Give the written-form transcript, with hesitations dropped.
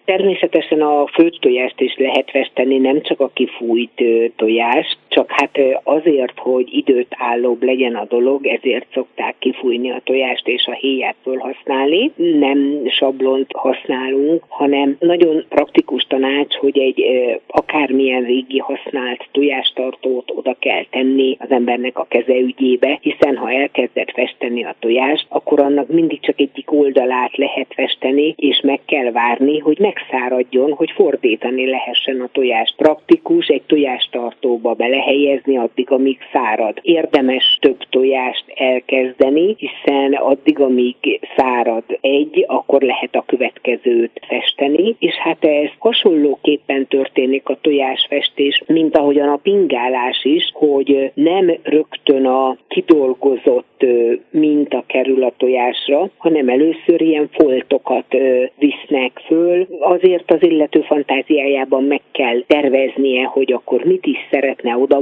Természetesen a főtt tojást is lehet festeni, nem csak a kifújt tojást, csak hát azért, hogy időtállóbb legyen a dolog, ezért szokták kifújni a tojást és a héját felhasználni. Nem sablont használunk, hanem nagyon praktikus tanács, hogy egy akármilyen régi használt tojástartót oda kell tenni az embernek a keze ügyébe, hiszen ha elkezdett festeni a tojást, akkor annak mindig csak egyik oldalát lehet festeni, és meg kell várni, hogy megszáradjon, hogy fordítani lehessen a tojást. Praktikus egy tojástartóba belehelyezni addig, amíg szárad. Érdemes több tojást elkezdeni, hiszen addig, amíg szárad egy, akkor lehet a következőt festeni, és hát ez hasonlóképpen történik a tojásfestés, mint ahogyan a pingálás is, hogy nem rögtön a kidolgozott minta kerül a tojásra, hanem először ilyen foltokat visznek föl. Azért az illető fantáziájában meg kell terveznie, hogy akkor mit is szeretne oda